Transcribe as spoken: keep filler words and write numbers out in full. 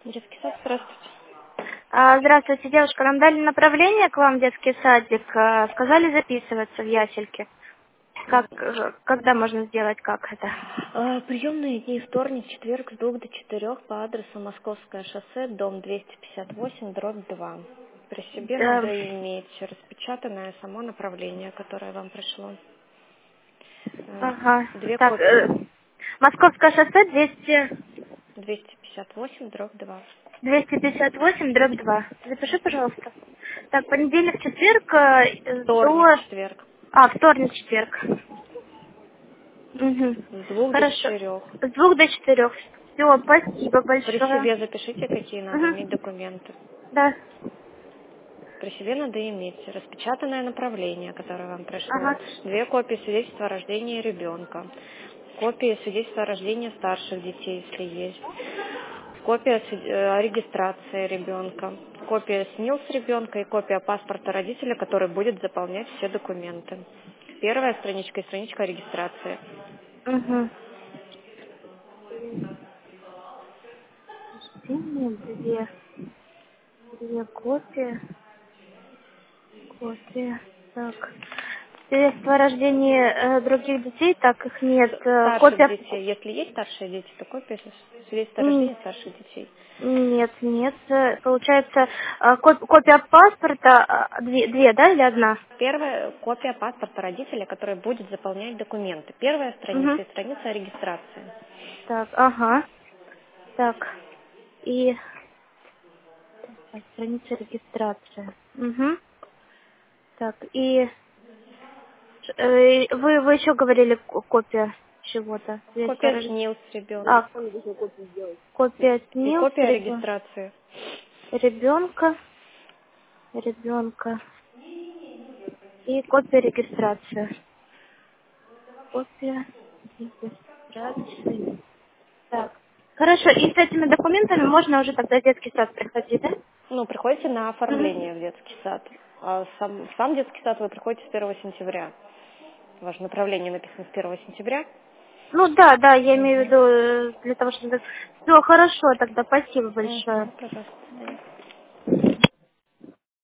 Детский сад, здравствуйте. А, Здравствуйте, девушка. Нам дали направление к вам в детский садик. а, Сказали записываться в ясельке. Как, э, когда можно сделать, как это? А, Приемные дни вторник, четверг с двух до четырех по адресу Московское шоссе, дом двести пятьдесят восемь, дробь два. При себе Да. надо иметь распечатанное само направление, которое вам пришло. Э, Ага. Две Так, э, копии. Московское шоссе двести, двести пятьдесят восемь, дробь два. двести пятьдесят восемь, дробь два. Запиши, пожалуйста. Так, понедельник, четверг э, Вторник, до... четверг. А, вторник, четверг. Угу. С двух до Хорошо. четырех. С двух до четырех. Все, спасибо При большое. себе запишите, какие надо иметь Угу. документы. Да. При себе надо иметь распечатанное направление, которое вам пришло, Ага. две копии свидетельства о рождении ребенка, копии свидетельства о рождении старших детей, если есть, копия сви- э, о регистрации ребенка, копия СНИЛС ребенка и копия паспорта родителя, который будет заполнять все документы. Первая страничка и страничка о регистрации. Угу. Рождение, две, две копии, копия, так. Свидетельство о рождении э, других детей, так их нет. С- Э, Старших копия, детей, если есть старшие дети, то копия с- свидетельства о м, рождении старших детей. нет, нет. Э, Получается, э, коп- копия паспорта, э, две, две, да, или одна? Первая копия паспорта родителя, который будет заполнять документы. Первая Угу. страница и страница о регистрации. Так, ага, так. И так, страница регистрации. Угу. Так, и э, вы, вы еще говорили ко- копия чего-то. Свидетельство о Копия рождении. СНИЛС ребенка. А, копия И СНИЛС копия ребенка, регистрации. ребенка, ребенка и копия регистрации. Копия регистрации. Так. Хорошо, и с этими документами можно уже тогда в детский сад приходить, да? Ну, приходите на Мгм. оформление в детский сад. А сам, в сам детский сад вы приходите с первого сентября. Ваше направление написано с первого сентября. Ну да, да, я имею в Угу. виду э, для того, чтобы... Все, хорошо, тогда спасибо большое. Угу, пожалуйста.